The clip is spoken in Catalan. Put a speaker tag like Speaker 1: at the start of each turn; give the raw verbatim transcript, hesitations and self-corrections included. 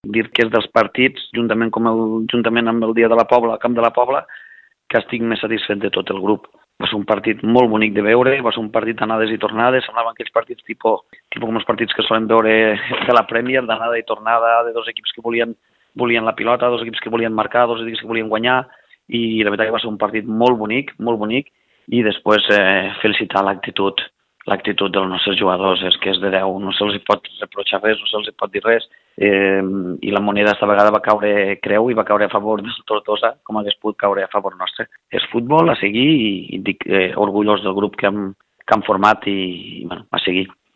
Speaker 1: dir que és dels partits, juntament, com el, juntament amb el dia de la Pobla, al Camp de la Pobla, que estic més satisfet de tot el grup. Va ser un partit molt bonic de veure, va ser un partit d'anades i tornades, semblaven aquells partits tipus, tipus com els partits que solen veure de la Premier, d'anada i tornada, de dos equips que volien, volien la pilota, dos equips que volien marcar, dos equips que volien guanyar, i la veritat que va ser un partit molt bonic, molt bonic, i després eh, felicitar l'actitud, l'actitud dels nostres jugadors, és que és de deu, no se'ls pot reprochar res, no se'ls pot dir res, eh, i la moneda esta vegada va caure creu i va caure a favor del Tortosa, com hagués pogut caure a favor nostre. És futbol, a seguir, i, i dic eh, orgullós del grup que hem, que hem format i, i bueno, a seguir.